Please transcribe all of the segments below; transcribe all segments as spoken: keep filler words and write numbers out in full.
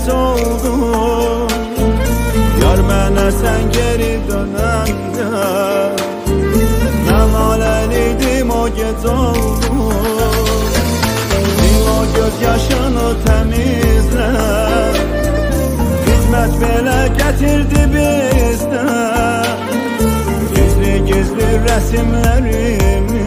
geç oldu. Yar mənə sən geri dönəndə, mən aləliydim o gec oldu. Sil o göz yaşını təmizlə, hikmət belə gətirdi bizdə. Gizli gizli rəsimlərimi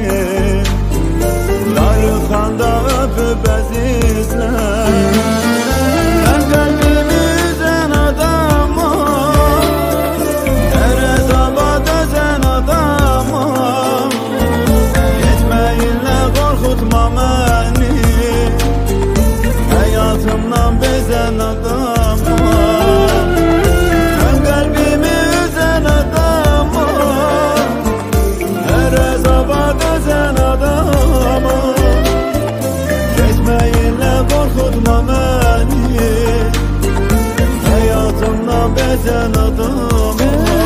darıxanda öpüb əzizlə. Mən qəlbimi üzən adamam, tərəz abad özən adamam. Getməyinlə qorxutma məni, həyatımdan bezən adamam. Mən qəlbimi üzən adamam, tərəz abad özən adamam. Getməyinlə qorxutma məni, həyatımdan bezən adamam.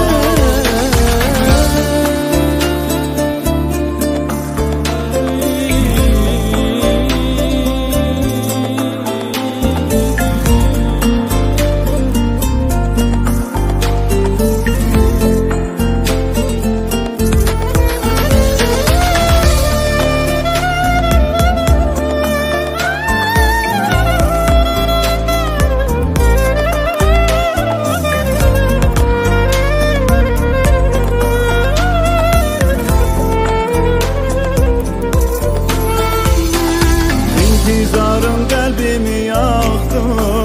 İntizarın qəlbimi yaxdı,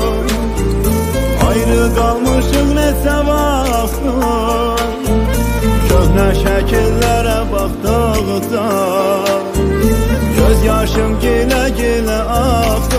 ayrı qalmışıq neçə vaxtdır. Köhnə şəkillərə baxdıqca göz yaşım gilə-gilə axdı.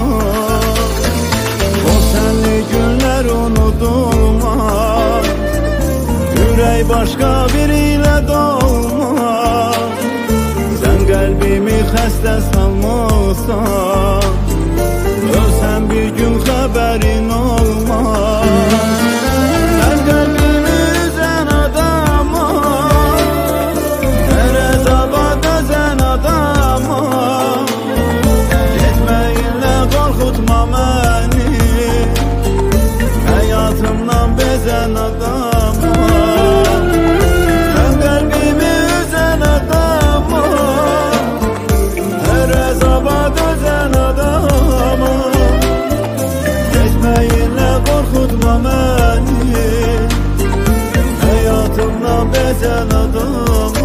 O sənli günlər unudulmaz, ürək başqa biri ilə dolmaz. Sən qəlbimi xəstə salmışsan, ölsən bir gün xəbərin olmaz. Mən qəlbimi üzən adamam, tərəz abad özən adamam. Getməyinlə qorxutma məni, həyatımdan bezən adamam. Mən qəlbimi üzən adamam, tərəz abad özən adamam. Getməyinlə qorxutma məni, həyatımdan bezən adamam.